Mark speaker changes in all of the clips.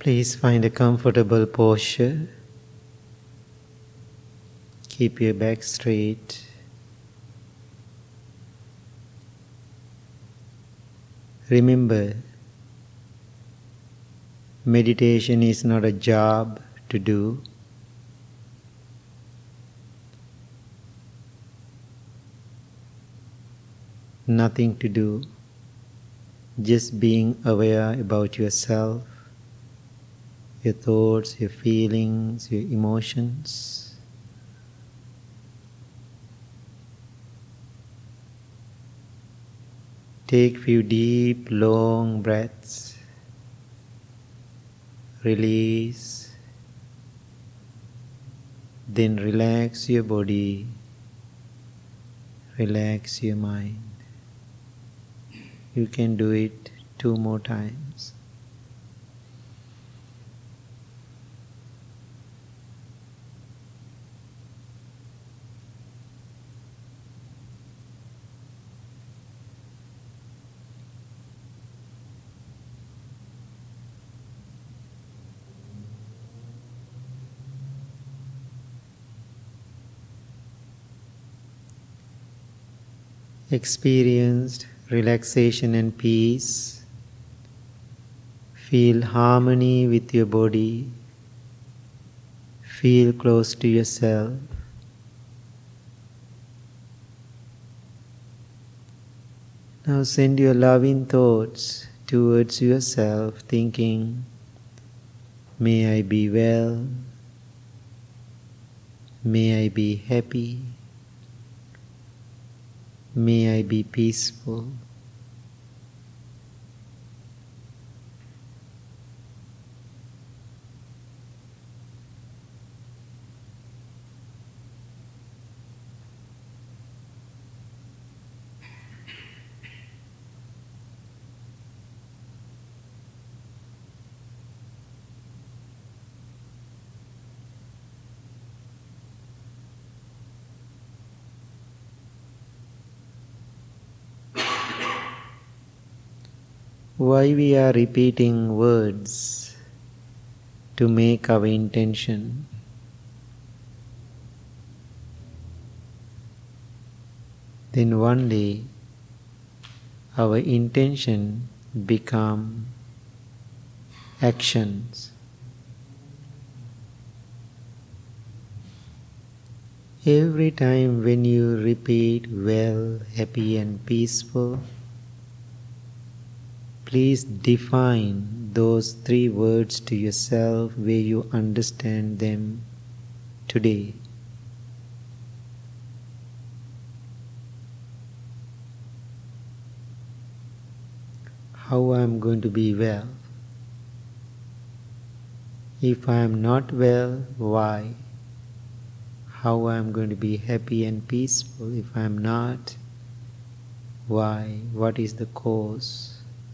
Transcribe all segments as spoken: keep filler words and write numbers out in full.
Speaker 1: Please find a comfortable posture. Keep your back straight. Remember, meditation is not a job to do. Nothing to do. Just being aware about yourself, your thoughts, your feelings, your emotions. Take few deep, long breaths. Release. Then relax your body. Relax your mind. You can do it two more times. Experienced relaxation and peace. Feel harmony with your body. Feel close to yourself. Now send your loving thoughts towards yourself, thinking, may I be well, may I be happy, may I be peaceful. Why we are repeating words? To make our intention. Then one day our intention become actions. Every time when you repeat well, happy and peaceful, please define those three words to yourself where you understand them today. How I am going to be well? If I am not well, why? How I am going to be happy and peaceful if I am not? Why? What is the cause?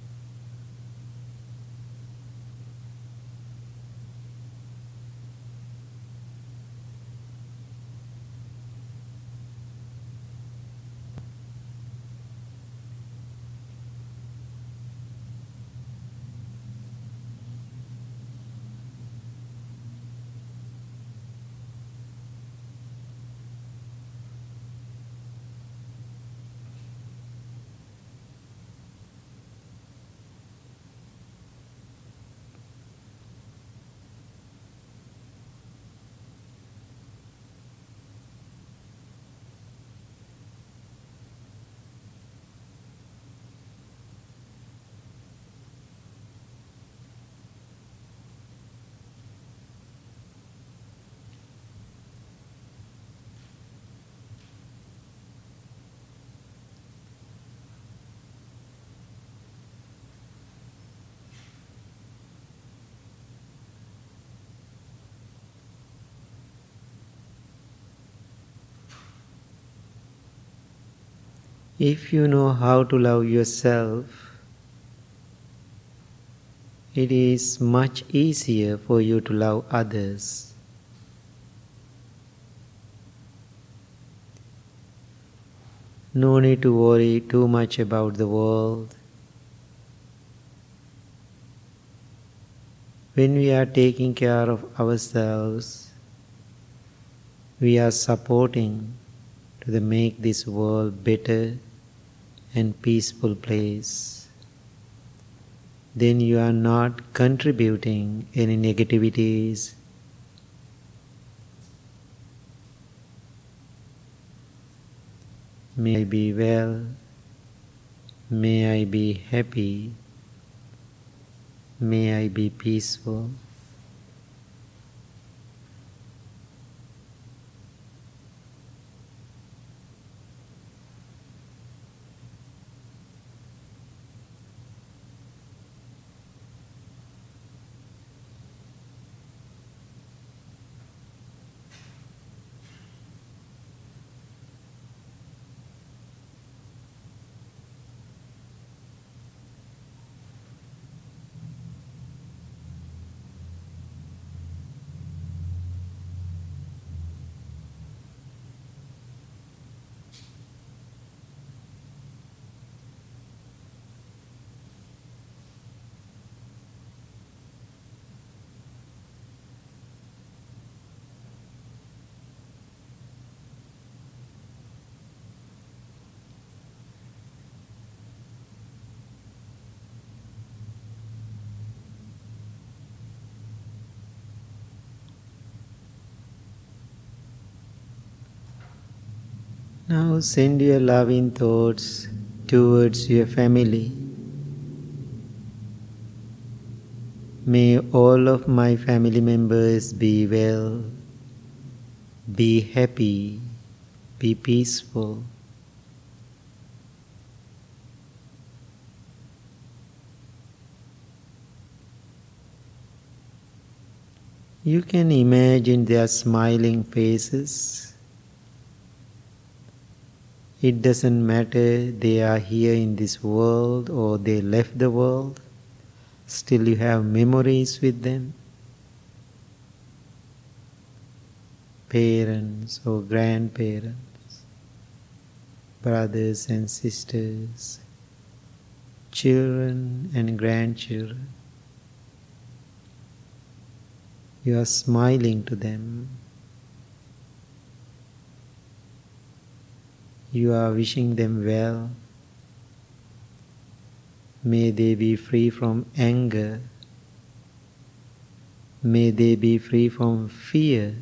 Speaker 1: If you know how to love yourself, it is much easier for you to love others. No need to worry too much about the world. When we are taking care of ourselves, we are supporting to the make this world better and peaceful place. Then you are not contributing any negativities. May I be well, may I be happy, may I be peaceful. Now send your loving thoughts towards your family. May all of my family members be well, be happy, be peaceful. You can imagine their smiling faces. It doesn't matter they are here in this world or they left the world, still you have memories with them. Parents or grandparents, brothers and sisters, children and grandchildren. You are smiling to them. You are wishing them well. May they be free from anger. May they be free from fear.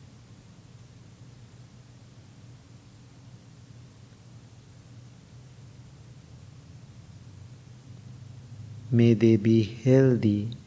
Speaker 1: May they be healthy.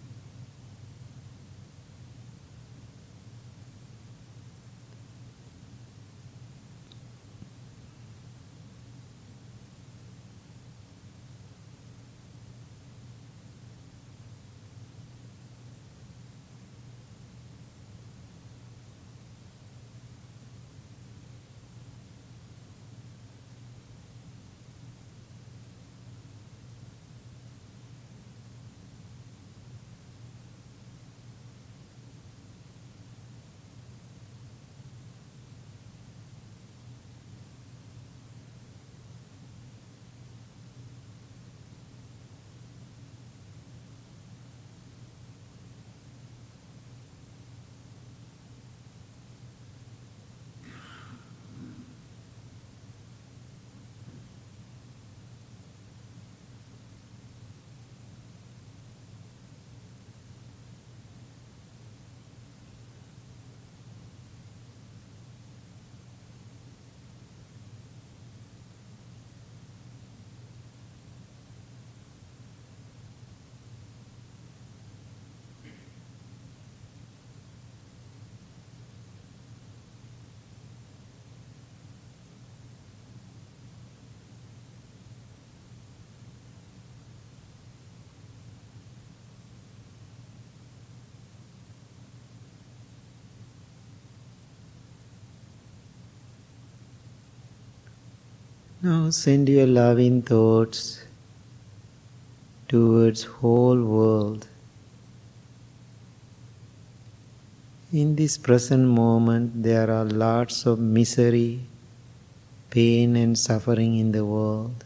Speaker 1: Now send your loving thoughts towards whole world. In this present moment there are lots of misery, pain and suffering in the world.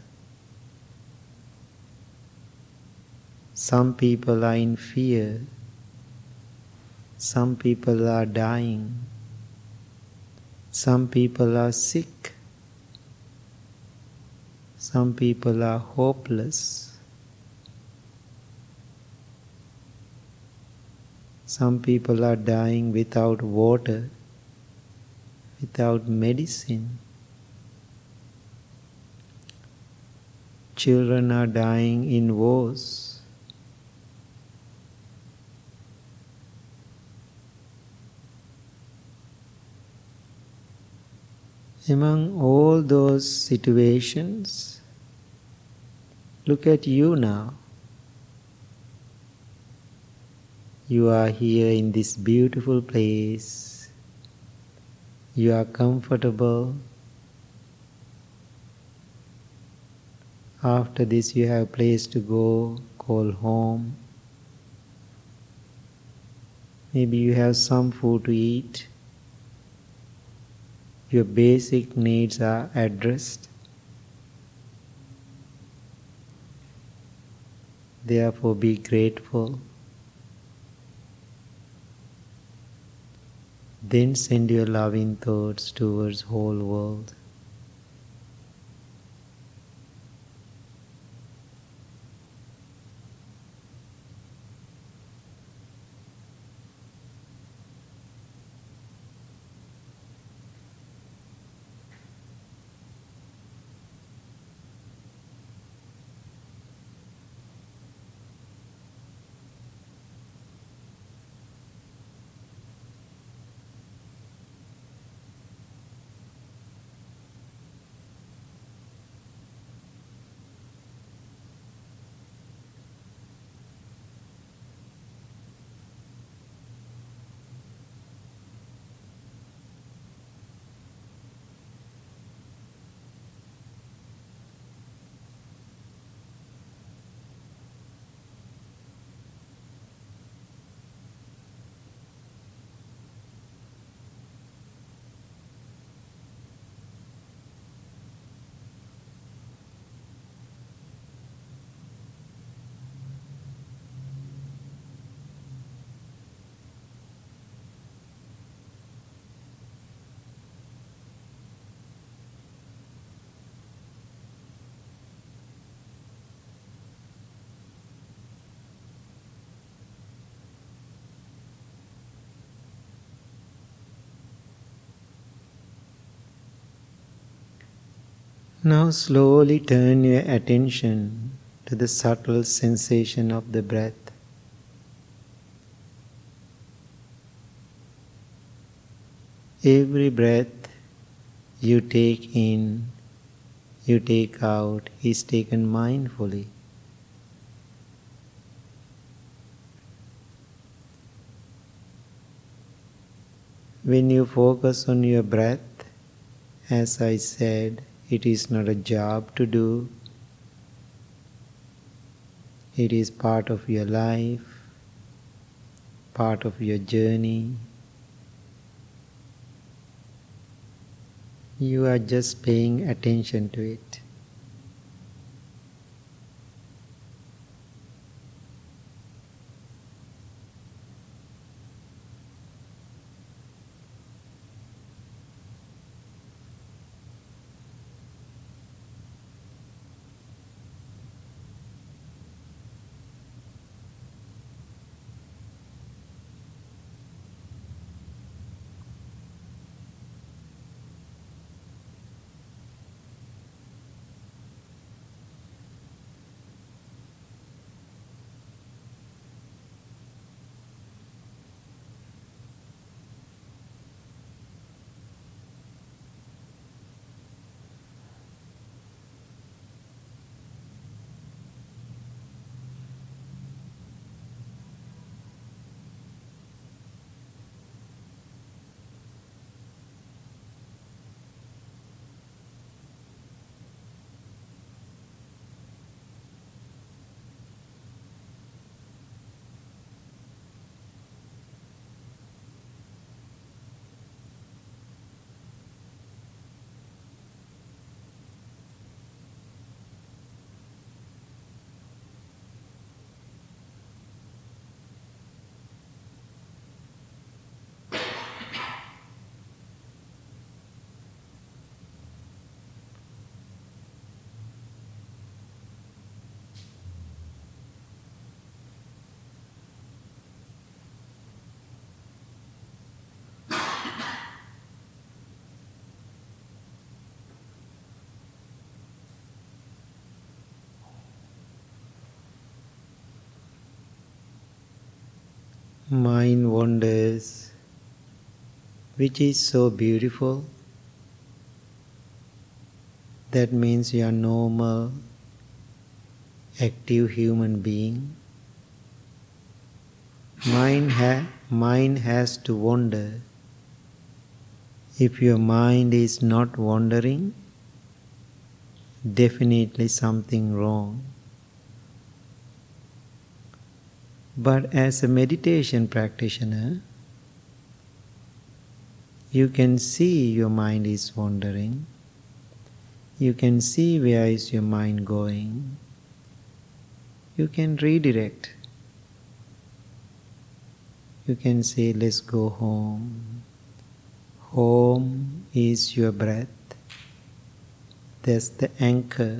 Speaker 1: Some people are in fear, Some people are dying. Some people are sick. Some people are hopeless. Some people are dying without water, without medicine. Children are dying in wars. Among all those situations, look at you now. You are here in this beautiful place. You are comfortable. After this, you have a place to go, call home. Maybe you have some food to eat. Your basic needs are addressed. Therefore, be grateful. Then send your loving thoughts towards whole world. Now slowly turn your attention to the subtle sensation of the breath. Every breath you take in, you take out, is taken mindfully. When you focus on your breath, as I said, it is not a job to do. It is part of your life, part of your journey. You are just paying attention to it. mind wanders, which is so beautiful. That means you are normal, active human being. Mind, ha- mind has to wander. If your mind is not wandering, definitely something wrong. But as a meditation practitioner, you can see your mind is wandering. You can see where is your mind going. You can redirect. You can say, let's go home. Home is your breath. That's the anchor.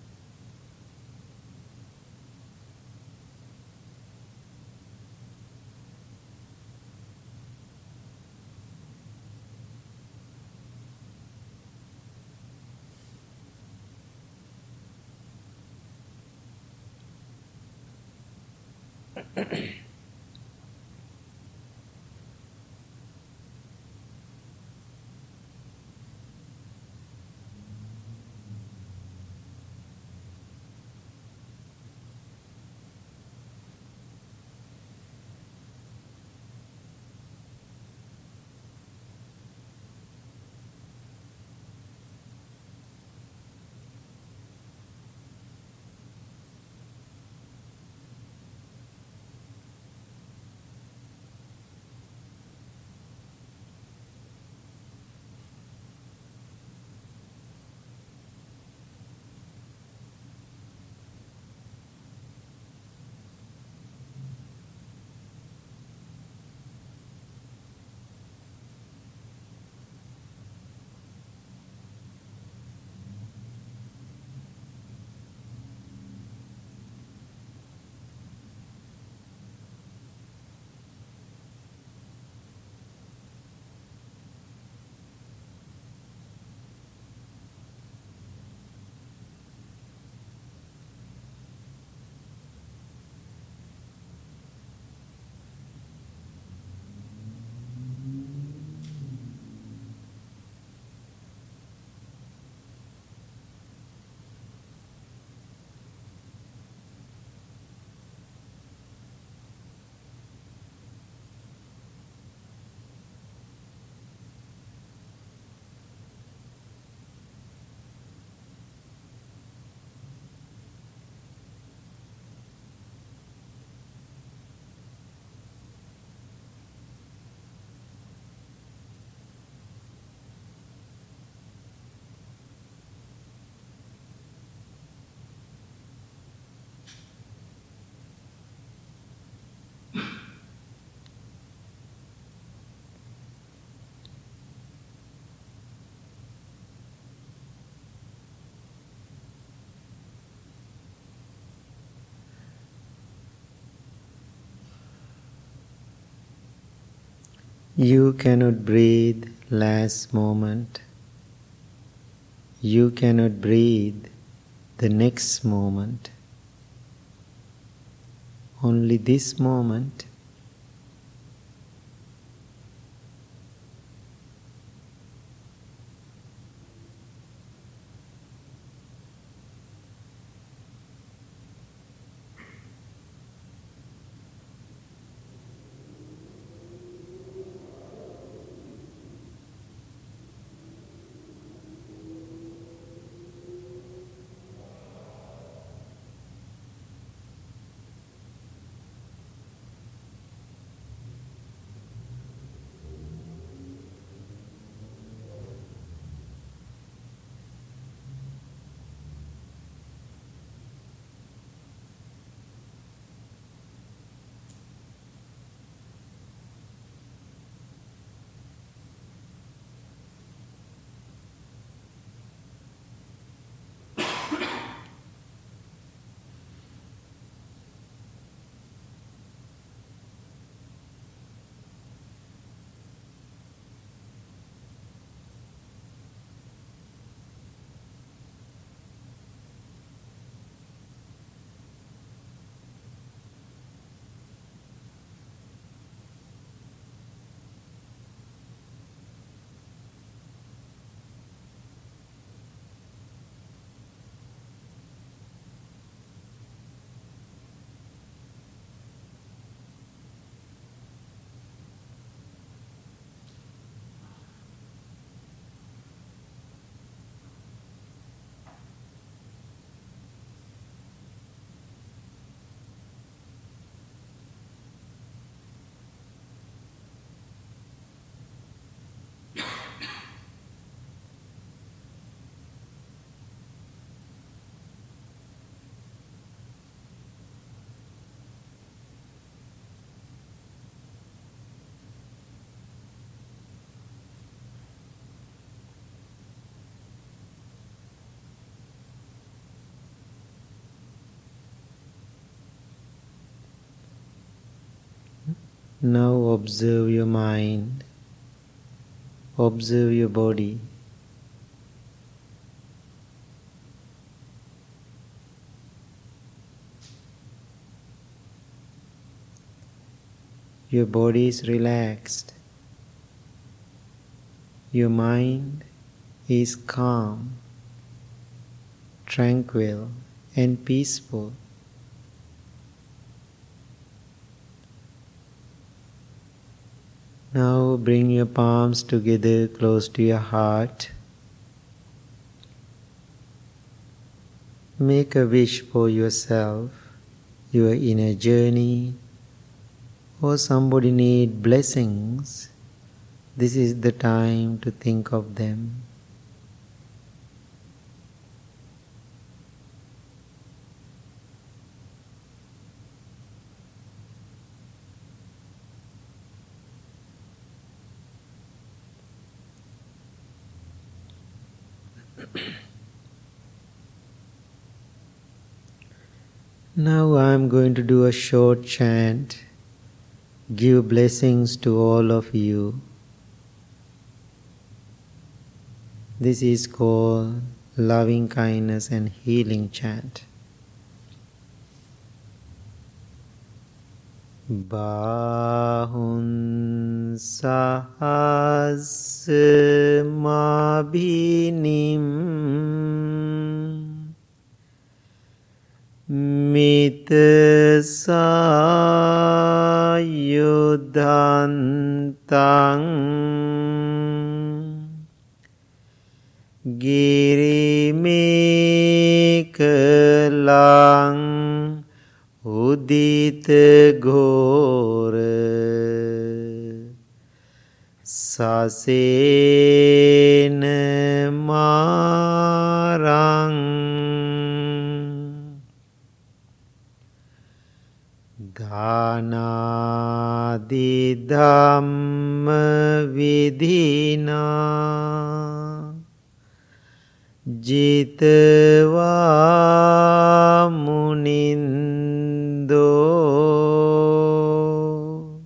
Speaker 1: You cannot breathe last moment. You cannot breathe the next moment. Only this moment. Now observe your mind, observe your body. Your body is relaxed. Your mind is calm, tranquil, and peaceful. Now bring your palms together close to your heart. Make a wish for yourself, your inner journey, or somebody need blessings. This is the time to think of them. Now I am going to do a short chant, give blessings to all of you. This is called loving kindness and healing chant. Bahun sahasmabhinim Mita sayudhantang girimekalang udita ghora sasena marang Dhanadi dhamma vidhina jitva munindo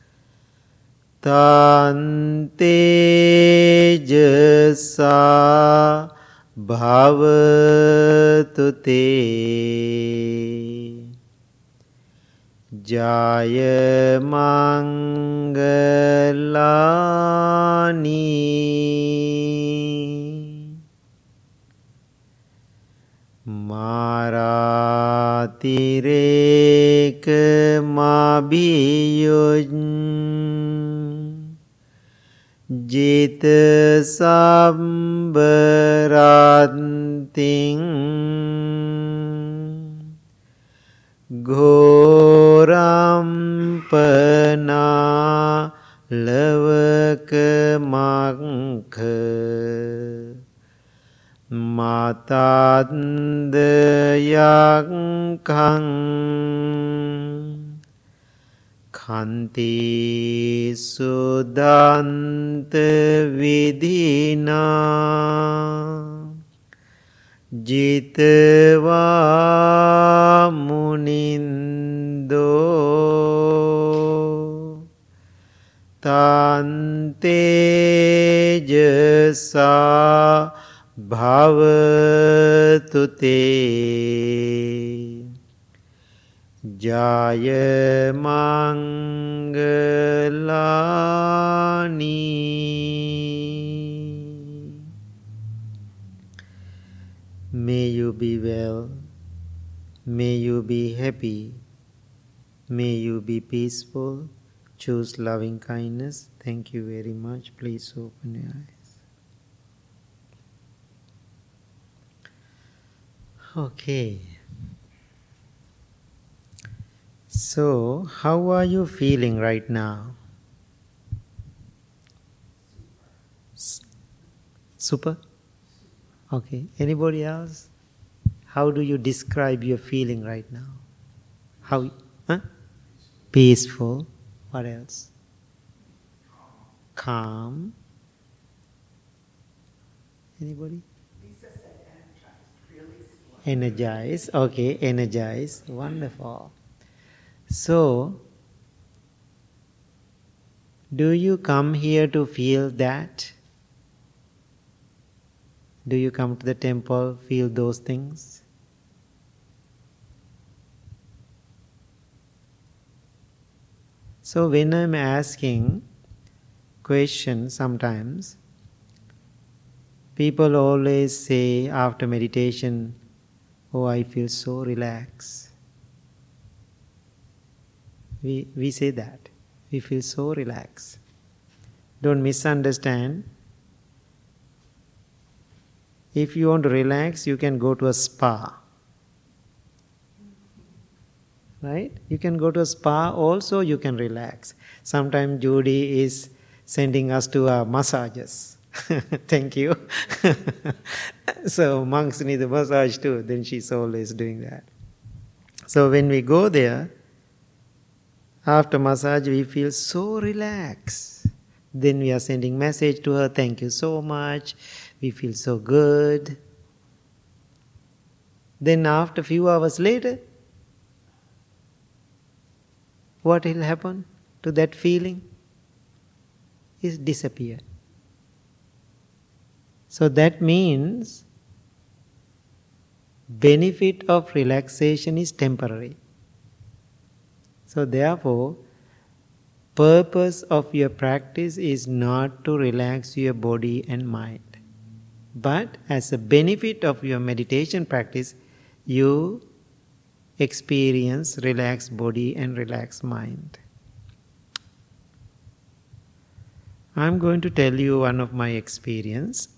Speaker 1: tante jasa bhavatu te Jaya Mangalani Maratireka Mabhiyoj Jita Sambaranting Ghoram pana lavaka makha matandayakkhang khanti sudanta vidhina Jitva munindo tante jasa bhavatu te Jaya Mangalani. May you be well, may you be happy, may you be peaceful. Choose loving kindness. Thank you very much. Please open your eyes. Okay. So, how are you feeling right now? Super? Okay. Anybody else? How do you describe your feeling right now? How? Huh? Peaceful. What else? Calm. Anybody? Lisa said energized. Really slow. Energized. Okay. Energized. Wonderful. So, Do you come here to feel that? Do you come to the temple, feel those things? So when I'm asking questions sometimes, people always say after meditation, oh, I feel so relaxed. We, we say that. We feel so relaxed. Don't misunderstand. If you want to relax, you can go to a spa. Right? You can go to a spa also, you can relax. Sometimes Judy is sending us to uh, massages. Thank you. So monks need a massage too. Then she's always doing that. So when we go there, after massage we feel so relaxed. Then we are sending message to her, thank you so much. We feel so good. Then after few hours later, what will happen to that feeling? It disappears. So that means benefit of relaxation is temporary. So therefore, purpose of your practice is not to relax your body and mind. But as a benefit of your meditation practice, you experience relaxed body and relaxed mind. I'm going to tell you one of my experience.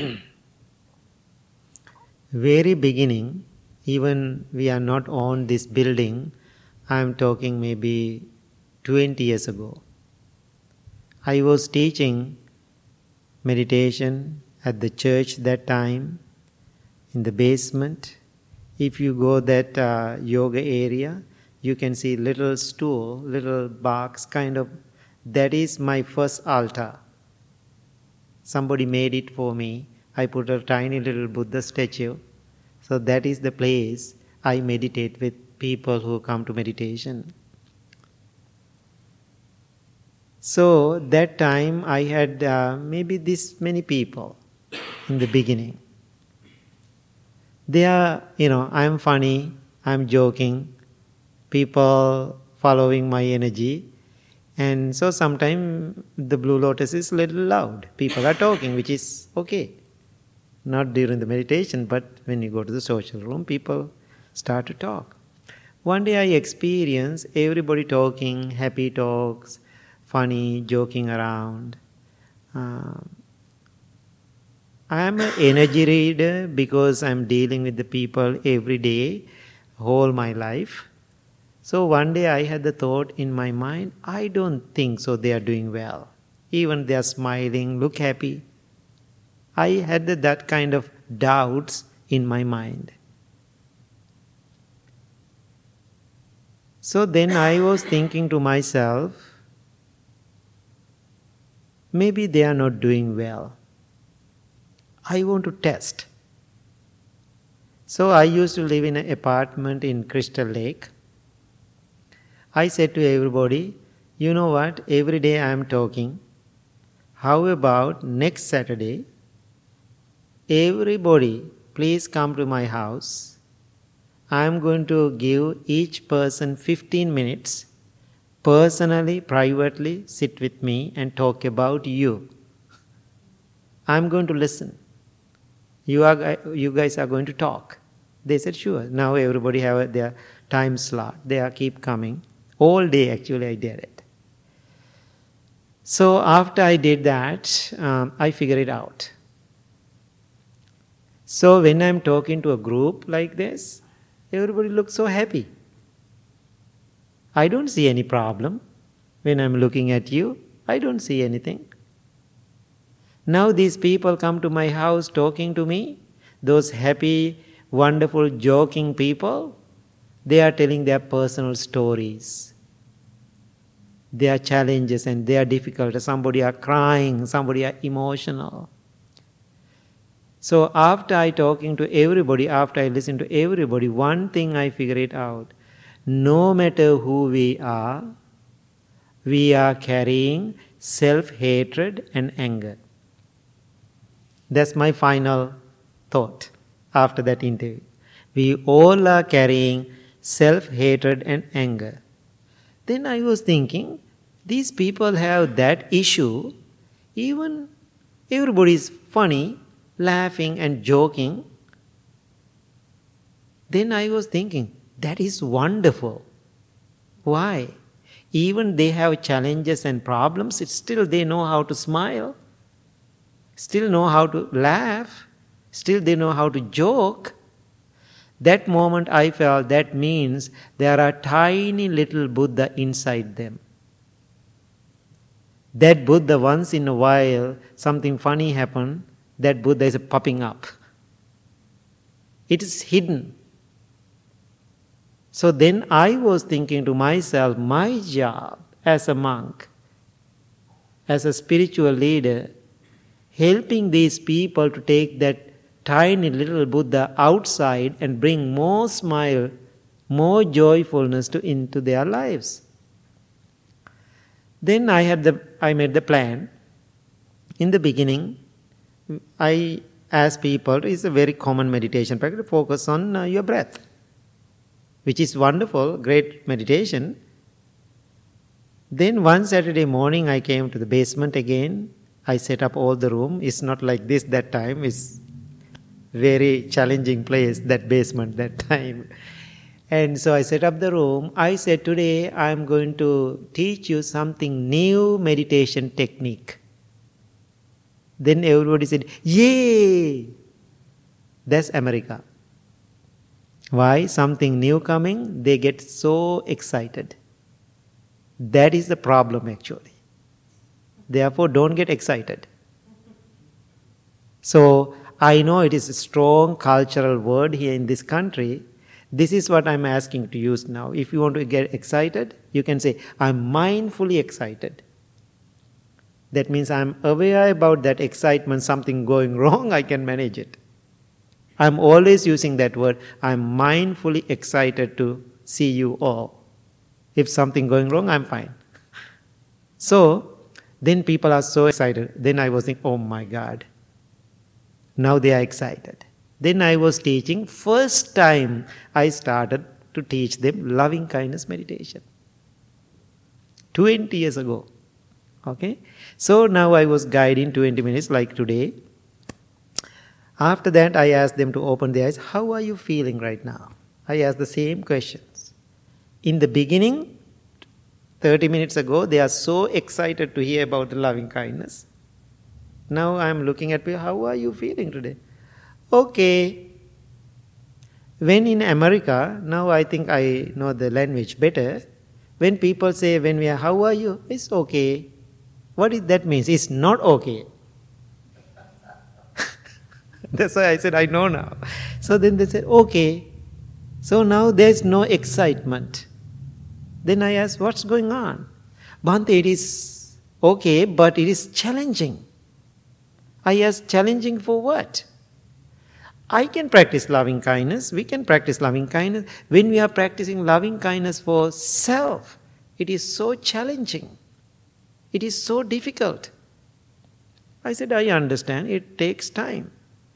Speaker 1: Very beginning, even we are not on this building, I'm talking maybe twenty years ago. I was teaching meditation at the church that time, in the basement. If you go that uh, yoga area, you can see little stool, little box kind of, that is my first altar. Somebody made it for me. I put a tiny little Buddha statue. So that is the place I meditate with people who come to meditation. So that time I had uh, maybe this many people in the beginning. They are, you know, I'm funny, I'm joking, people following my energy. And so sometimes the Blue Lotus is a little loud. People are talking, which is okay. Not during the meditation, but when you go to the social room, people start to talk. One day I experienced everybody talking, happy talks, funny, joking around. Uh, I am an energy reader because I am dealing with the people every day, whole my life. So one day I had the thought in my mind, I don't think so they are doing well. Even they are smiling, look happy. I had that kind of doubts in my mind. So then I was thinking to myself, maybe they are not doing well. I want to test. So I used to live in an apartment in Crystal Lake. I said to everybody, you know what, every day I am talking. How about next Saturday, everybody please come to my house. I am going to give each person fifteen minutes, personally, privately, sit with me and talk about you. I am going to listen. You are, you guys are going to talk. They said, sure. Now everybody have their time slot. They are keep coming. All day actually I did it. So after I did that, um, I figured it out. So when I'm talking to a group like this, everybody looks so happy. I don't see any problem. When I'm looking at you, I don't see anything. Now these people come to my house talking to me, those happy, wonderful, joking people, they are telling their personal stories, their challenges and their difficulties. Somebody are crying, somebody are emotional. So after I talking to everybody, after I listen to everybody, one thing I figure it out. No matter who we are, we are carrying self-hatred and anger. That's my final thought after that interview. We all are carrying self-hatred and anger. Then I was thinking, these people have that issue, even everybody is funny, laughing and joking. Then I was thinking, that is wonderful. Why? Even they have challenges and problems, it's still they know how to smile, still know how to laugh, still they know how to joke. That moment I felt that means there are tiny little Buddha inside them. That Buddha, once in a while, something funny happens, that Buddha is popping up. It is hidden. So then I was thinking to myself, my job as a monk, as a spiritual leader, helping these people to take that tiny little Buddha outside and bring more smile, more joyfulness to, into their lives. Then I had the I made the plan. In the beginning, I asked people, it's a very common meditation practice, focus on uh, your breath, which is wonderful, great meditation. Then one Saturday morning I came to the basement again. I set up all the room. It's not like this that time. It's very challenging place, that basement that time. And so I set up the room. I said, today I'm going to teach you something new meditation technique. Then everybody said, yay! That's America. Why? Something new coming, they get so excited. That is the problem actually. Therefore, don't get excited. So, I know it is a strong cultural word here in this country. This is what I'm asking to use now. If you want to get excited, you can say, I'm mindfully excited. That means I'm aware about that excitement, something going wrong, I can manage it. I'm always using that word. I'm mindfully excited to see you all. If something going wrong, I'm fine. So, then people are so excited. Then I was thinking, oh my God. Now they are excited. Then I was teaching, first time I started to teach them loving kindness meditation. twenty years ago. Okay? So now I was guiding twenty minutes like today. After that I asked them to open their eyes. How are you feeling right now? I asked the same questions. In the beginning, thirty minutes ago, they are so excited to hear about the loving kindness. Now I am looking at people, how are you feeling today? Okay. When in America, now I think I know the language better. When people say, when we are, how are you? It's okay. What is that means? It's not okay. That's why I said, I know now. So then they said, okay. So now there's no excitement. Then I asked, what's going on? Bhante, it is okay, but it is challenging. I asked, challenging for what? I can practice loving kindness. We can practice loving kindness. When we are practicing loving kindness for self, it is so challenging. It is so difficult. I said, I understand. It takes time.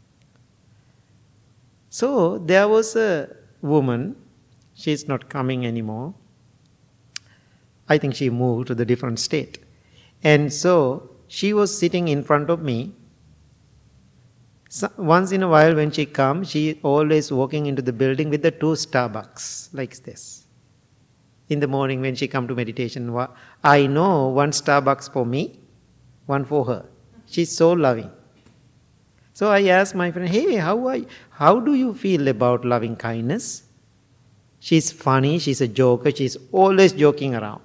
Speaker 1: So there was a woman. She is not coming anymore. I think she moved to the different state. And so she was sitting in front of me. So once in a while when she comes, she always walking into the building with the two Starbucks, like this. In the morning when she come to meditation, I know one Starbucks for me, one for her. She's so loving. So I asked my friend, hey, how are you? How do you feel about loving kindness? She's funny, she's a joker, she's always joking around.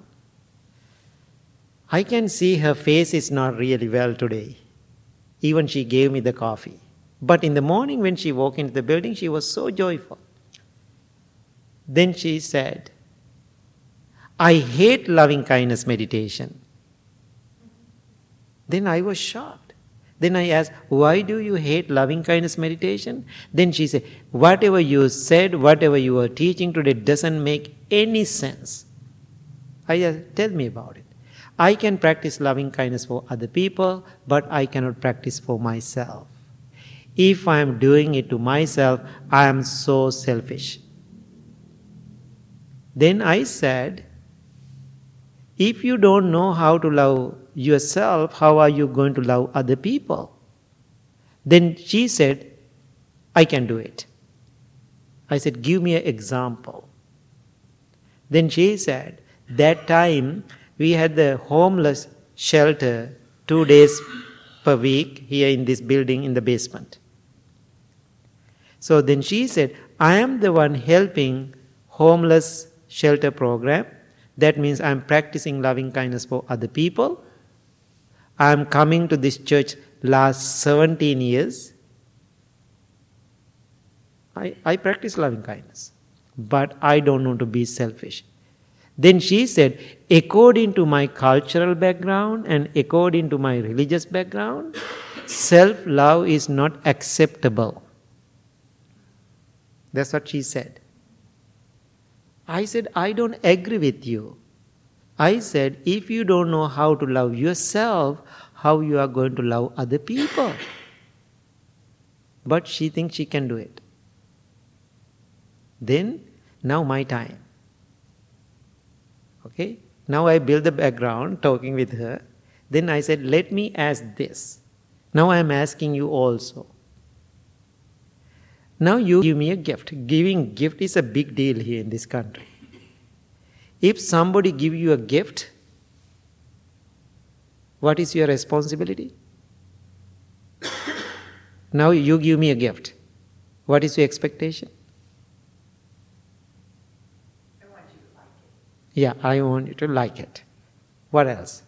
Speaker 1: I can see her face is not really well today. Even she gave me the coffee. But in the morning when she walked into the building, she was so joyful. Then she said, I hate loving kindness meditation. Then I was shocked. Then I asked, why do you hate loving kindness meditation? Then she said, whatever you said, whatever you are teaching today doesn't make any sense. I asked, tell me about it. I can practice loving kindness for other people, but I cannot practice for myself. If I am doing it to myself, I am so selfish. Then I said, if you don't know how to love yourself, how are you going to love other people? Then she said, I can do it. I said, give me an example. Then she said, that time we had the homeless shelter two days per week here in this building in the basement. So then she said, I am the one helping homeless shelter program. That means I am practicing loving kindness for other people. I am coming to this church last seventeen years. I, I practice loving kindness, but I don't want to be selfish. Then she said, according to my cultural background and according to my religious background, self-love is not acceptable. That's what she said. I said, I don't agree with you. I said, if you don't know how to love yourself, how you are going to love other people? But she thinks she can do it. Then, now my time. Okay? Now I build the background, talking with her. Then I said, let me ask this. Now I am asking you also. Now you give me a gift. Giving gift is a big deal here in this country. If somebody gives you a gift, what is your responsibility? Now you give me a gift. What is your expectation?
Speaker 2: I want you to like it.
Speaker 1: Yeah, I want you to like it. What else?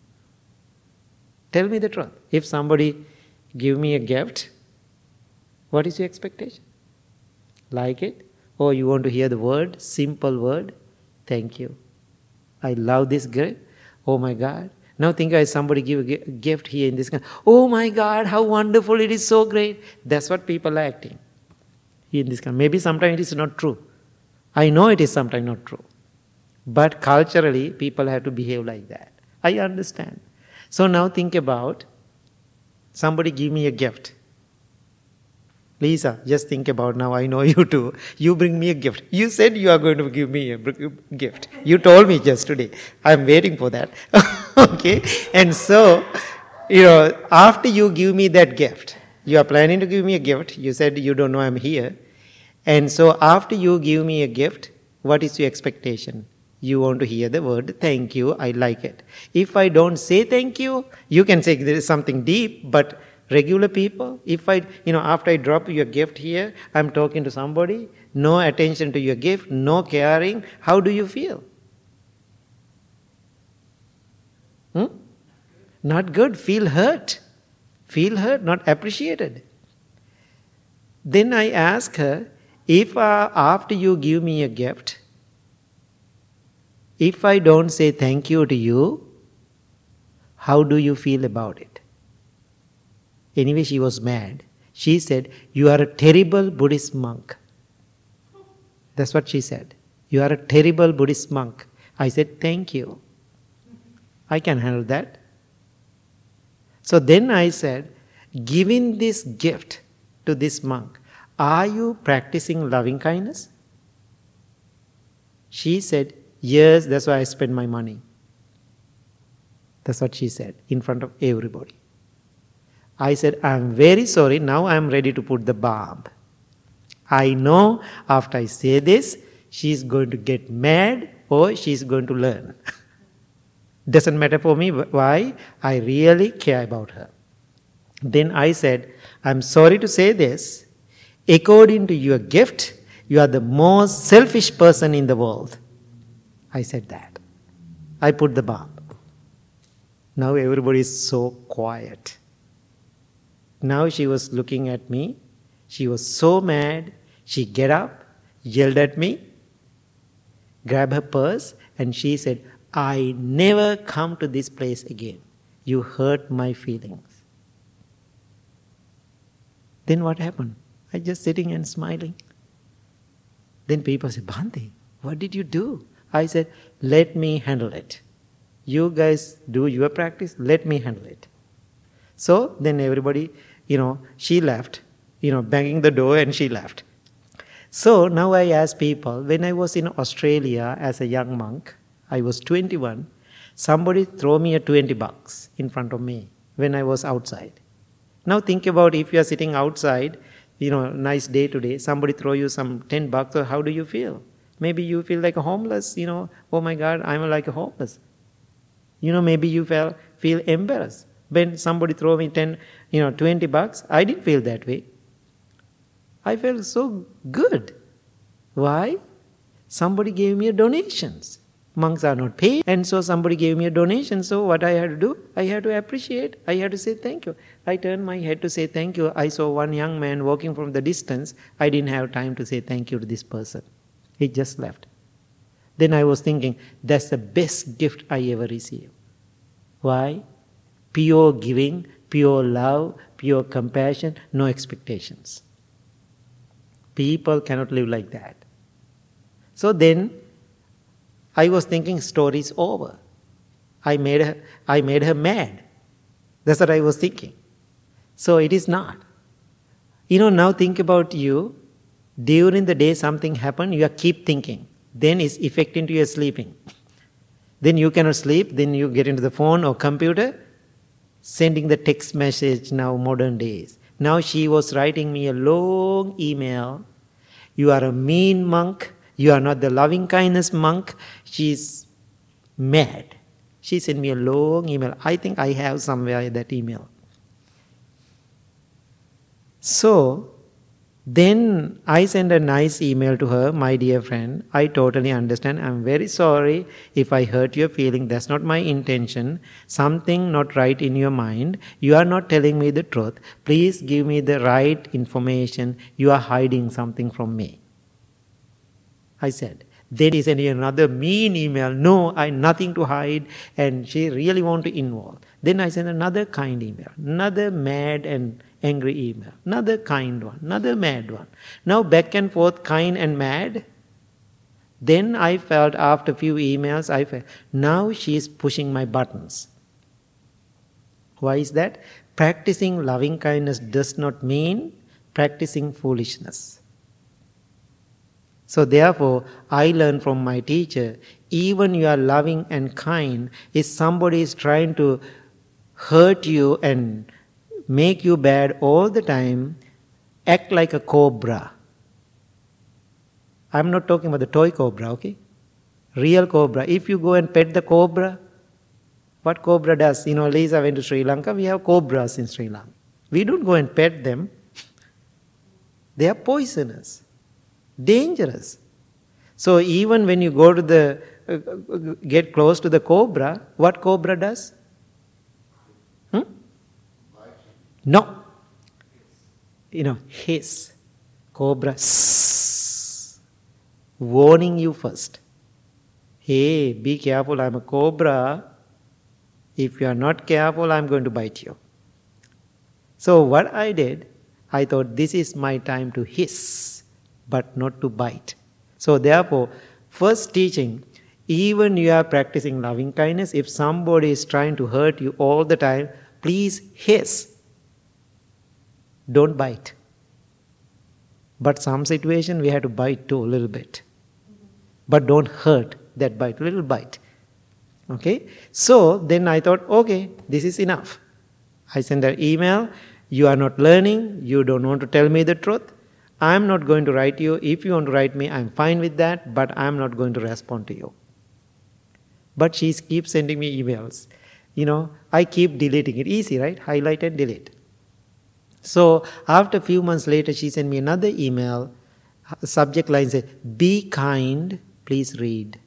Speaker 1: Tell me the truth. If somebody give me a gift, what is your expectation? Like it? Or you want to hear the word, simple word, thank you. I love this gift. Oh my God. Now think of somebody give a gift here in this country. Oh my God, how wonderful, it is so great. That's what people are acting here in this country. Maybe sometimes it is not true. I know it is sometimes not true. But culturally, people have to behave like that. I understand. So now think about somebody give me a gift. Lisa, just think about now, I know you too. You bring me a gift. You said you are going to give me a gift. You told me just today. I am waiting for that. Okay? And so, you know, after you give me that gift, you are planning to give me a gift. You said you don't know I'm here. And so after you give me a gift, what is your expectation? You want to hear the word, thank you, I like it. If I don't say thank you, you can say there is something deep, but regular people, if I, you know, after I drop your gift here, I'm talking to somebody, no attention to your gift, no caring, how do you feel? Hmm? Not good, feel hurt. Feel hurt, not appreciated. Then I ask her, if uh, after you give me a gift, if I don't say thank you to you, how do you feel about it? Anyway, she was mad. She said, you are a terrible Buddhist monk. That's what she said. You are a terrible Buddhist monk. I said, thank you. I can handle that. So then I said, giving this gift to this monk, are you practicing loving kindness? She said, yes, that's why I spend my money. That's what she said in front of everybody. I said, I'm very sorry, now I'm ready to put the bomb. I know after I say this, she's going to get mad or she's going to learn. Doesn't matter for me why, I really care about her. Then I said, I'm sorry to say this, according to your gift, you are the most selfish person in the world. I said that. I put the bomb. Now everybody is so quiet. Now she was looking at me. She was so mad. She get up, yelled at me, grabbed her purse, and she said, I never come to this place again. You hurt my feelings. Then what happened? I just sitting and smiling. Then people said, Bhante, what did you do? I said, let me handle it. You guys do your practice, let me handle it. So then everybody, you know, she left, you know, banging the door, and she left. So now I ask people, when I was in Australia as a young monk, I was twenty-one, somebody throw me a twenty bucks in front of me when I was outside. Now think about if you are sitting outside, you know, nice day today, somebody throw you some ten bucks, or how do you feel? Maybe you feel like a homeless, you know, oh my God, I'm like a homeless. You know, maybe you feel, feel embarrassed. When somebody throw me ten, you know, twenty bucks, I didn't feel that way. I felt so good. Why? Somebody gave me a donations. Monks are not paid, and so somebody gave me a donation. So what I had to do? I had to appreciate. I had to say thank you. I turned my head to say thank you. I saw one young man walking from the distance. I didn't have time to say thank you to this person. He just left. Then I was thinking, that's the best gift I ever received. Why? Pure giving, pure love, pure compassion, no expectations. People cannot live like that. So then, I was thinking story's over. I made her, I made her mad. That's what I was thinking. So it is not. You know, now think about you. During the day something happened, you keep thinking. Then it's affecting to your sleeping. Then you cannot sleep, then you get into the phone or computer, sending the text message now modern days. Now she was writing me a long email. You are a mean monk. You are not the loving kindness monk. She's mad. She sent me a long email. I think I have somewhere that email. So, then I sent a nice email to her, my dear friend. I totally understand. I'm very sorry if I hurt your feeling. That's not my intention. Something not right in your mind. You are not telling me the truth. Please give me the right information. You are hiding something from me. I said. Then he sent another mean email. No, I nothing to hide, and she really want to involve. Then I sent another kind email, another mad and angry email, another kind one, another mad one. Now back and forth, kind and mad. Then I felt after a few emails, I felt, now she is pushing my buttons. Why is that? Practicing loving kindness does not mean practicing foolishness. So therefore, I learned from my teacher, even you are loving and kind, if somebody is trying to hurt you and make you bad all the time, act like a cobra. I'm not talking about the toy cobra, okay? Real cobra. If you go and pet the cobra, what cobra does? You know, Lisa went to Sri Lanka, we have cobras in Sri Lanka. We don't go and pet them. They are poisonous. Dangerous. So even when you go to the, uh, get close to the cobra, what cobra does? Hmm? No. You know, hiss. Cobra, sss, warning you first. Hey, be careful, I'm a cobra. If you are not careful, I'm going to bite you. So what I did, I thought this is my time to hiss, but not to bite. So therefore, first teaching, even you are practicing loving kindness, if somebody is trying to hurt you all the time, please hiss. Don't bite. But some situation we have to bite too a little bit. But don't hurt that bite, little bite. Okay? So then I thought, okay, this is enough. I sent an email, you are not learning, you don't want to tell me the truth. I'm not going to write you. If you want to write me, I'm fine with that, but I'm not going to respond to you. But she keeps sending me emails. You know, I keep deleting it. Easy, right? Highlight and delete. So after a few months later, she sent me another email. Subject line said, be kind, please read.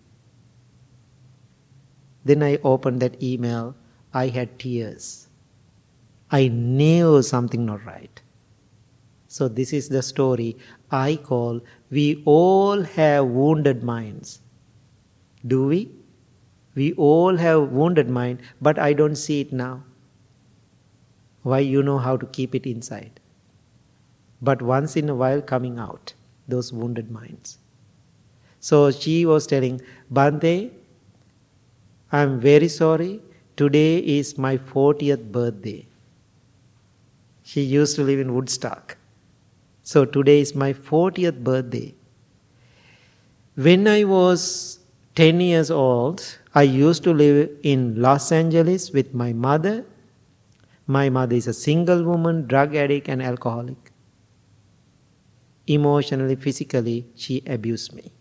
Speaker 1: Then I opened that email. I had tears. I knew something not right. So this is the story I call, we all have wounded minds. Do we? We all have wounded mind, but I don't see it now. Why? You know how to keep it inside. But once in a while coming out, those wounded minds. So she was telling, Bhante, I'm very sorry. Today is my fortieth birthday. She used to live in Woodstock. So today is my fortieth birthday. When I was ten years old, I used to live in Los Angeles with my mother. My mother is a single woman, drug addict and alcoholic. Emotionally, physically, she abused me.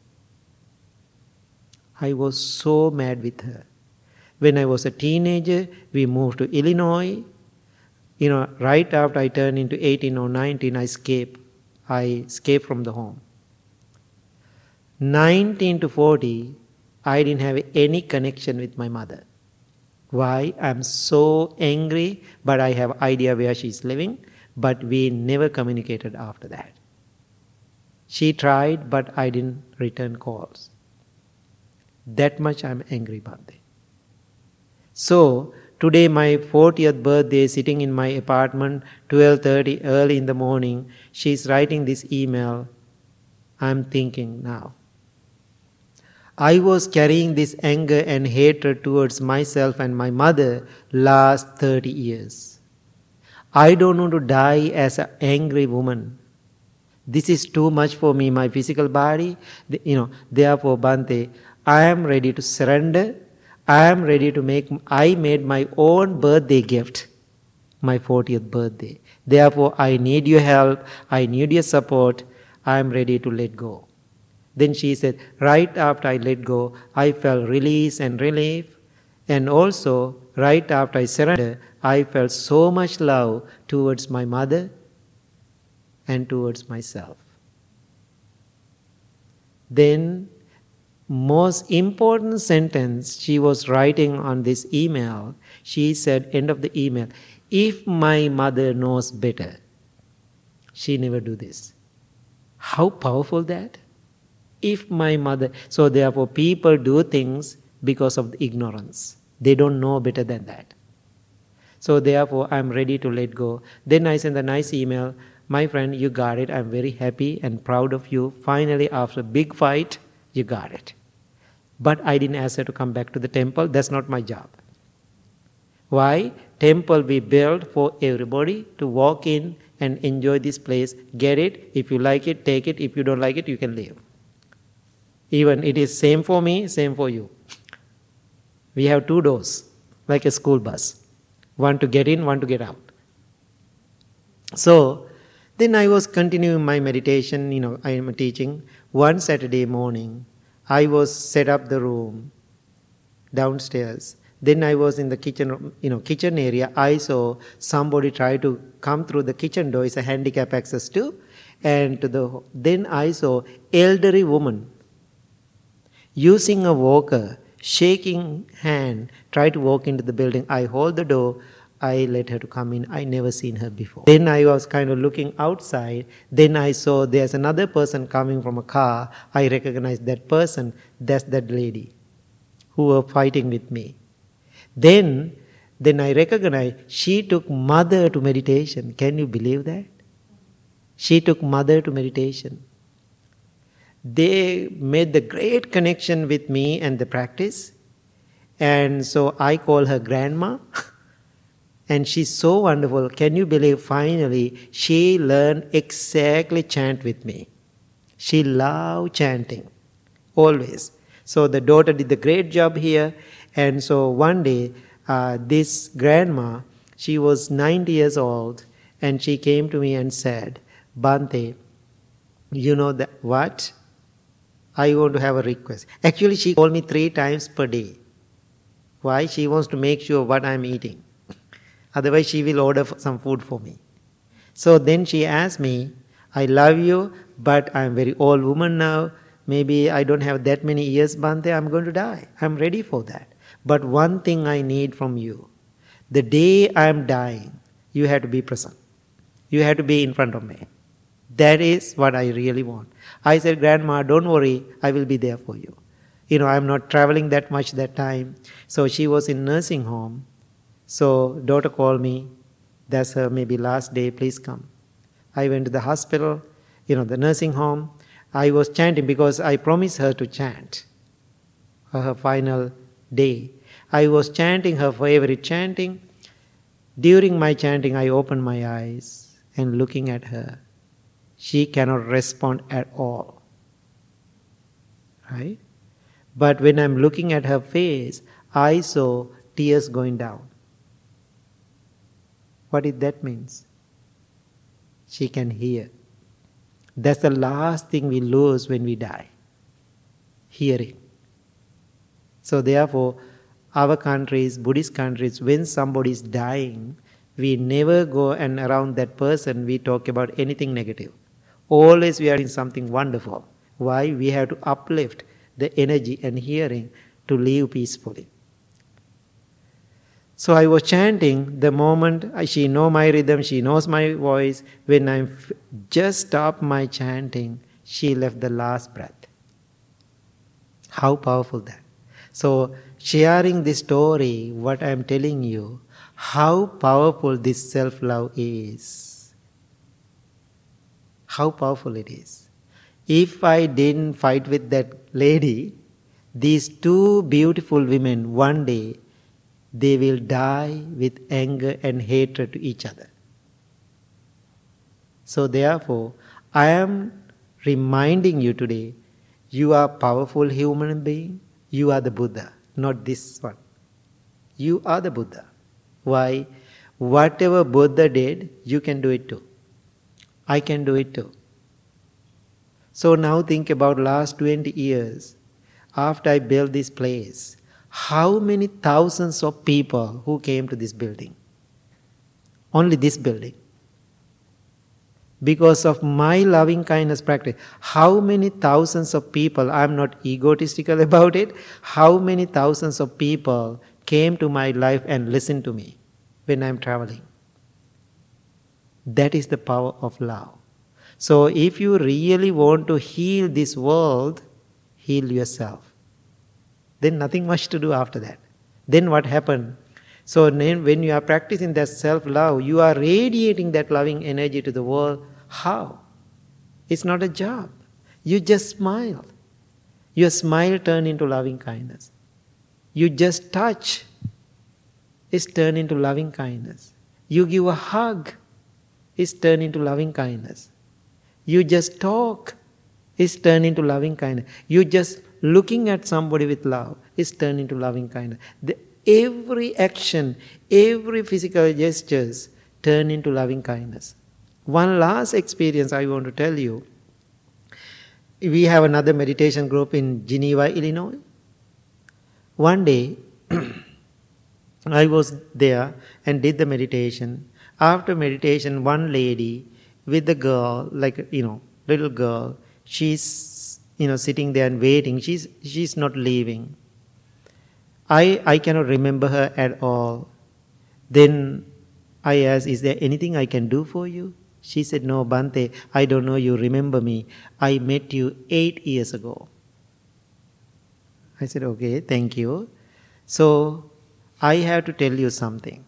Speaker 1: I was so mad with her. When I was a teenager, we moved to Illinois. You know, right after I turned into eighteen or nineteen, I escaped. I escaped from the home. nineteen to forty, I didn't have any connection with my mother. Why? I'm so angry, but I have idea where she's living, but we never communicated after that. She tried, but I didn't return calls. That much I'm angry about that. So, today my fortieth birthday, sitting in my apartment, twelve thirty, early in the morning, she's writing this email. I'm thinking now. I was carrying this anger and hatred towards myself and my mother last thirty years. I don't want to die as an angry woman. This is too much for me, my physical body. You know, therefore, Bhante, I am ready to surrender. I am ready to make, I made my own birthday gift, my fortieth birthday. Therefore, I need your help. I need your support. I am ready to let go. Then she said, right after I let go, I felt release and relief. And also, right after I surrendered, I felt so much love towards my mother and towards myself. Then, most important sentence she was writing on this email, she said, end of the email, if my mother knows better, she never do this. How powerful that? If my mother, so therefore people do things because of the ignorance. They don't know better than that. So therefore I'm ready to let go. Then I sent a nice email, my friend, you got it. I'm very happy and proud of you. Finally, after a big fight, you got it. But I didn't ask her to come back to the temple. That's not my job. Why? Temple we built for everybody to walk in and enjoy this place. Get it. If you like it, take it. If you don't like it, you can leave. Even it is same for me, same for you. We have two doors, like a school bus. One to get in, one to get out. So, then I was continuing my meditation, you know, I am teaching. One Saturday morning, I was set up the room downstairs. Then I was in the kitchen, you know, kitchen area. I saw somebody try to come through the kitchen door. It's a handicap access too. And to the then I saw elderly woman using a walker, shaking hand, try to walk into the building. I hold the door. I let her to come in. I never seen her before. Then I was kind of looking outside. Then I saw there's another person coming from a car. I recognized that person. That's that lady who were fighting with me. Then, then I recognized she took mother to meditation. Can you believe that? She took mother to meditation. They made the great connection with me and the practice. And so I call her grandma. And she's so wonderful. Can you believe finally she learned exactly chant with me. She loved chanting. Always. So the daughter did the great job here. And so one day, uh, this grandma, she was ninety years old. And she came to me and said, Bhante, you know that what? I want to have a request. Actually, she called me three times per day. Why? She wants to make sure what I'm eating. Otherwise, she will order some food for me. So then she asked me, I love you, but I'm a very old woman now. Maybe I don't have that many years, Bhante. I'm going to die. I'm ready for that. But one thing I need from you. The day I'm dying, you have to be present. You have to be in front of me. That is what I really want. I said, Grandma, don't worry. I will be there for you. You know, I'm not traveling that much that time. So she was in nursing home. So daughter called me, that's her maybe last day, please come. I went to the hospital, you know, the nursing home. I was chanting because I promised her to chant for her final day. I was chanting her favorite chanting. During my chanting, I opened my eyes and looking at her. She cannot respond at all. Right? But when I'm looking at her face, I saw tears going down. What did that mean? She can hear. That's the last thing we lose when we die. Hearing. So therefore, our countries, Buddhist countries, when somebody is dying, we never go and around that person we talk about anything negative. Always we are in something wonderful. Why? We have to uplift the energy and hearing to live peacefully. So I was chanting, the moment she knows my rhythm, she knows my voice, when I just stopped my chanting, she left the last breath. How powerful that. So sharing this story, what I am telling you, how powerful this self-love is. How powerful it is. If I didn't fight with that lady, these two beautiful women, one day, they will die with anger and hatred to each other. So therefore, I am reminding you today, you are a powerful human being, you are the Buddha, not this one. You are the Buddha. Why? Whatever Buddha did, you can do it too. I can do it too. So now think about last twenty years, after I built this place, how many thousands of people who came to this building? Only this building. Because of my loving kindness practice, how many thousands of people, I'm not egotistical about it, how many thousands of people came to my life and listened to me when I'm traveling? That is the power of love. So if you really want to heal this world, heal yourself. Then nothing much to do after that. Then what happened? So when you are practicing that self-love, you are radiating that loving energy to the world. How? It's not a job. You just smile. Your smile turns into loving kindness. You just touch. It's turned into loving kindness. You give a hug. It's turned into loving kindness. You just talk. It's turned into loving kindness. You just looking at somebody with love is turned into loving kindness. The, every action, every physical gestures turn into loving kindness. One last experience I want to tell you. We have another meditation group in Geneva, Illinois. One day, I was there and did the meditation. After meditation, one lady with the girl, like, you know, little girl, she's, you know, sitting there and waiting. She's she's not leaving. I I cannot remember her at all. Then I asked, is there anything I can do for you? She said, no, Bhante, I don't know you remember me. I met you eight years ago. I said, okay, thank you. So I have to tell you something.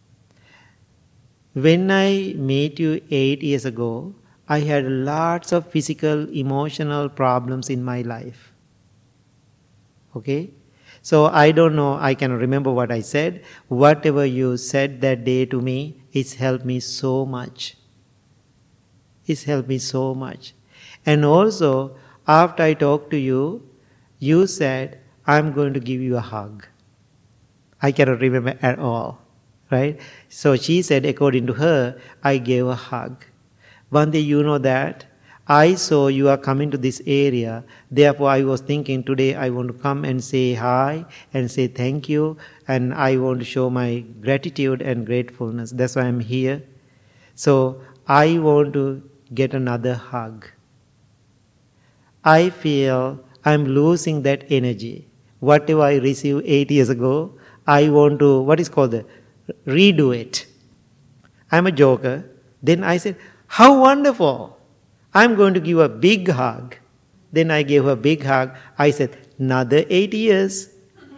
Speaker 1: When I met you eight years ago, I had lots of physical, emotional problems in my life. Okay? So I don't know, I can remember what I said. Whatever you said that day to me, it's helped me so much. It's helped me so much. And also, after I talked to you, you said, I'm going to give you a hug. I cannot remember at all. Right? So she said, according to her, I gave a hug. One day, you know that I saw you are coming to this area. Therefore, I was thinking today I want to come and say hi and say thank you. And I want to show my gratitude and gratefulness. That's why I'm here. So I want to get another hug. I feel I'm losing that energy. Whatever I received eight years ago, I want to, what is called the redo it. I'm a joker. Then I said, how wonderful. I'm going to give a big hug. Then I gave her a big hug. I said, another eight years.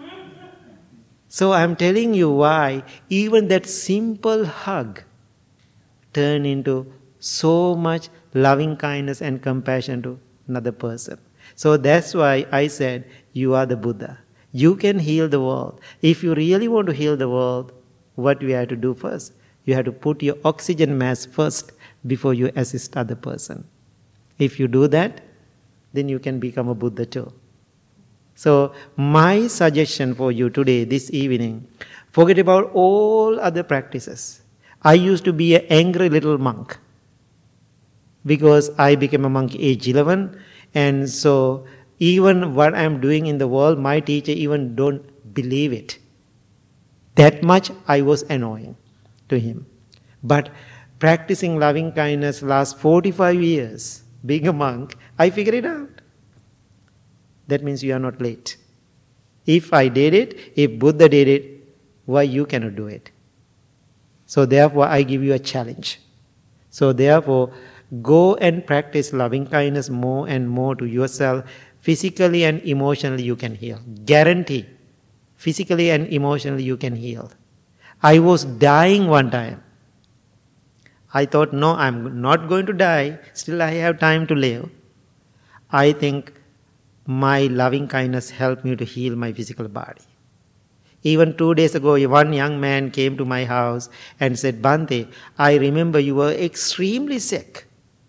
Speaker 1: So I'm telling you why even that simple hug turned into so much loving kindness and compassion to another person. So that's why I said, you are the Buddha. You can heal the world. If you really want to heal the world, what you have to do first? You have to put your oxygen mask first before you assist other person. If you do that, then you can become a Buddha too. So my suggestion for you today, this evening, forget about all other practices. I used to be an angry little monk because I became a monk age eleven, and so even what I'm doing in the world, my teacher even don't believe it. That much I was annoying to him. But practicing loving kindness last forty-five years, being a monk, I figured it out. That means you are not late. If I did it, if Buddha did it, why you cannot do it? So therefore I give you a challenge. So therefore, go and practice loving kindness more and more to yourself. Physically and emotionally you can heal. Guarantee. Physically and emotionally you can heal. I was dying one time. I thought, no, I'm not going to die. Still I have time to live. I think my loving kindness helped me to heal my physical body. Even two days ago, one young man came to my house and said, Bhante, I remember you were extremely sick.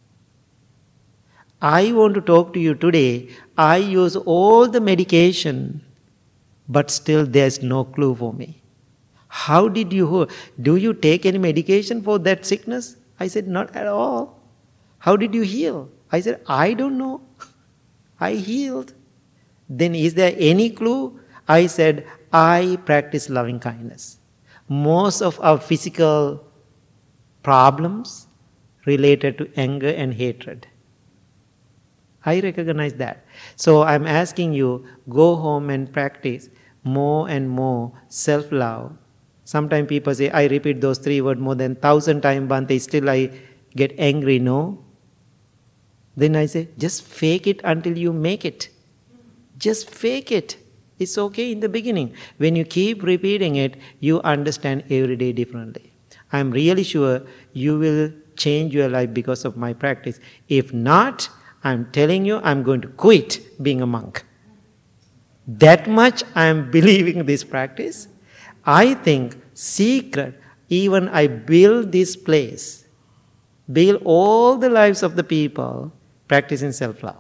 Speaker 1: I want to talk to you today. I use all the medication, but still there's no clue for me. How did you, do you take any medication for that sickness? I said, not at all. How did you heal? I said, I don't know. I healed. Then is there any clue? I said, I practice loving kindness. Most of our physical problems related to anger and hatred. I recognize that. So I'm asking you, go home and practice more and more self-love. Sometimes people say, I repeat those three words more than thousand times, Bhante, still I get angry. No. Then I say, just fake it until you make it. Just fake it. It's okay in the beginning. When you keep repeating it, you understand every day differently. I'm really sure you will change your life because of my practice. If not, I'm telling you, I'm going to quit being a monk. That much I'm believing this practice. I think secret, even I build this place, build all the lives of the people practicing self-love.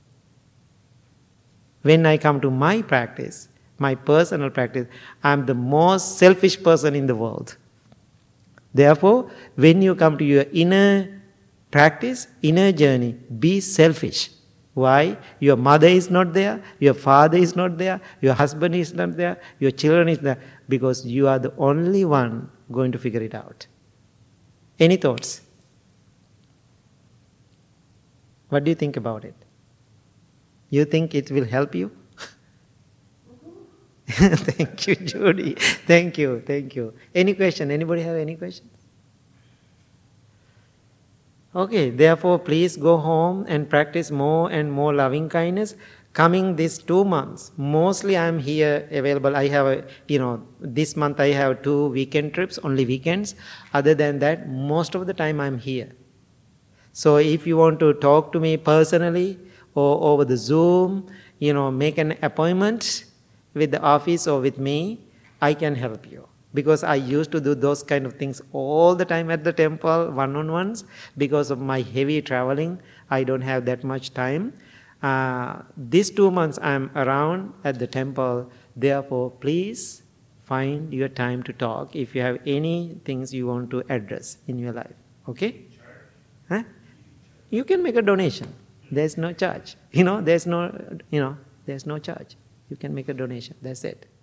Speaker 1: When I come to my practice, my personal practice, I'm the most selfish person in the world. Therefore, when you come to your inner practice, inner journey, be selfish. Why? Your mother is not there, your father is not there, your husband is not there, your children is there, because you are the only one going to figure it out. Any thoughts? What do you think about it? You think it will help you? Thank you, Judy. Thank you, thank you. Any question? Anybody have any questions? Okay, therefore please go home and practice more and more loving kindness. Coming these two months, mostly I am here available. I have, a, you know, this month I have two weekend trips, only weekends. Other than that, most of the time I am here. So if you want to talk to me personally or over the Zoom, you know, make an appointment with the office or with me, I can help you. Because I used to do those kind of things all the time at the temple, one-on-ones. Because of my heavy traveling, I don't have that much time. Uh, these two months I'm around at the temple. Therefore, please find your time to talk if you have any things you want to address in your life. Okay? Huh? You can make a donation. There's no charge. You know, there's no, you know, there's no charge. You can make a donation. That's it.